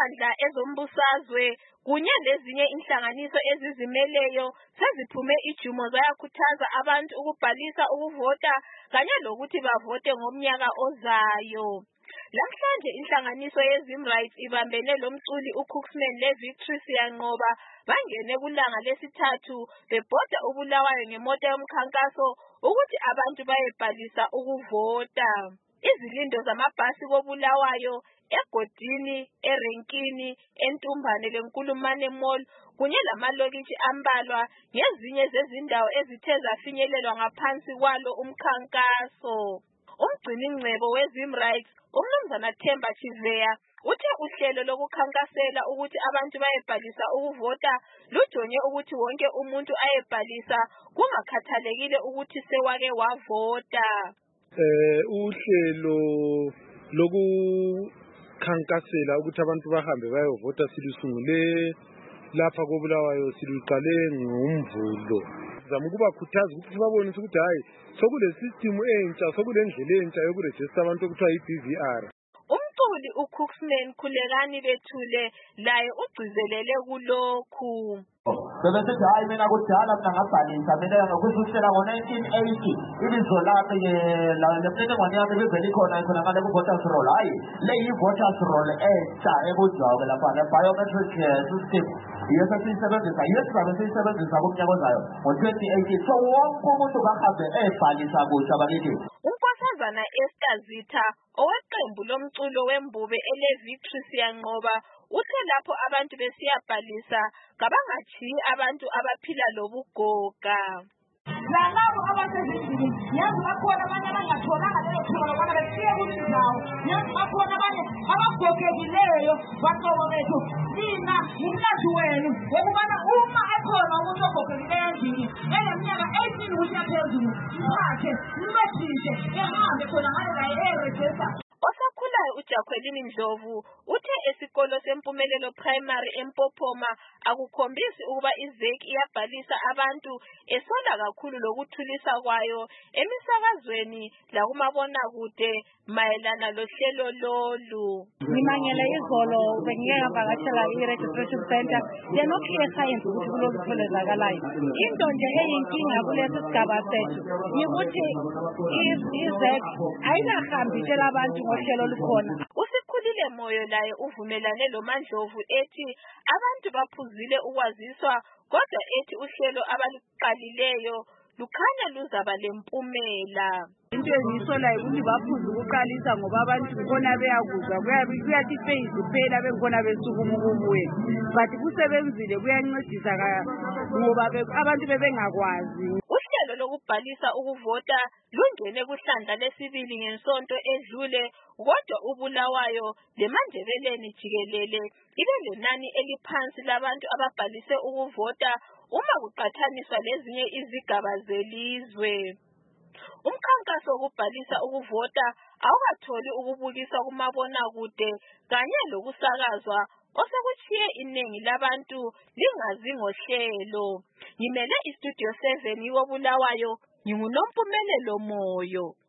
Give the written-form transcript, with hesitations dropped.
amabandla ezombusazwe kunye lezinye inhlanganiso ezizimeleyo seziphume ijumo zayakhuthaza abantu ukubhalisa ukuvota kanye lokuthi bavote ngomnyaka ozayo. Lamhlanje inhlanganiso yeZimrights ibambene lomculi uCooksman leVictory Siyanqoba bangene kulanga lesithathu bebhoda uBulawayo ngemota yomkhankaso ukuthi abantu bayebhalisa ukuvota. Izilindo zamabhasi koBulawayo egodini, erenkini, eNtumbane leNkulumane Mall kunye lamalokitshi ambalwa ngezinye zezindawo ezithe zafinyelelwa ngaphansi kwalo umkhankaso. Umgciningcebo weZimrights uMnumzana Themba Chiveya uthe uhlelo lokukhankasela ukuthi abantu bayebhalisa ukuvota lujonge ukuthi wonke umuntu ayebhalisa kungakhathalekile ukuthi sewake wavota. Uhlelo lokukhankasela ukuthi abantu bahambe bayovota silusungule lapha koBulawayo, siluqale ngoMvulo. Sizama ukubakhuthaza ukuthi babonise ukuthi hayi sokule system entsha, sokule ndlela entsha yokurejista abantu okuthiwa yi-BVR. Umculi uCooksman Khulekani Bethule laye ugcizelele kulokhu. Bebesithi hayi mina kudala mina ngabhalisa mina ngokusukela ngo-1980 ibizo lami lemininingwane yami livele ikhona ngale ku-voters roll. Hayi le yi-voters roll entsha ekunjawuke lapha ne-biometric system yiyo sesiyisebenzisa, yiyo sizabe siyisebenzisa kumnyaka ozayo ngo-2018. So wonke umuntu kahambe ebhalisa kuhle bakithi. uNkosazana Esther Zitha oweqembu lomculo wembube eleVictory Siyanqoba uthe lapho abantu besiyabhalisa kabangachiyi abantu abaphila lobugoga. Lalabo abasezindlini yazi bakhona abanye abangatholanga lelo thuba lokubana besiye kuzindawo, yazi bakhona abanye abagogekileyo. Baqobo bethu mina ngumlazi wenu wokubana uma ekhona umuntu ogogekileyo endlini eneminyaka 18 ukuya phezulu mthathe mbethise ehambe khona ngale laye erejista. Osakhulayo uJacqueline Ndlovu uthe esikolo sempumelelo primary eMpophoma akukhombisi ukuba izeki iyabhalisa abantu, esola kakhulu lokuthulisa kwayo emisakazweni lakumabonakude mayelana lohlelo lolu. Ngimangele izolo bengike ngavakashela i-registration center no-clear science ukuthi kulokutholezakalayo. Into nje eyinkinga kulesi sigaba sethu yikuthi izeki ayinahambishela abantu ngohlelo lukhona. Usikhulile Moyo laye uvumelane loMandlovu ethi abantu baphuzile ukwaziswa kodwa ethi uhlelo abaluqalileyo lukhanya luzaba lempumela. Into engiyisolayo ukuthi baphuza ukuqalisa ngoba abantu ngibona beyakuzwa kuyathi phase phela bengibona besukuma ukubuye, but kusebenzile kuyancedisa ngoba abantu bebengakwazi. Uhlelo lokubhalisa ukuvota lungene kuhlandla lesibili ngesonto edlule, kodwa uBulawayo leMandebeleni jikelele ibe lenani eliphansi labantu ababhalise ukuvota uma kuqhathaniswa lezinye izigaba zelizwe. Umkhankaso wokubhalisa ukuvota awukatholi ukubukiswa kumabonakude kanye lokusakazwa osekuchiye iningi labantu lingazi ngohlelo. Ngimele iStudio 7 woBulawayo, nginguNompumelelo Moyo.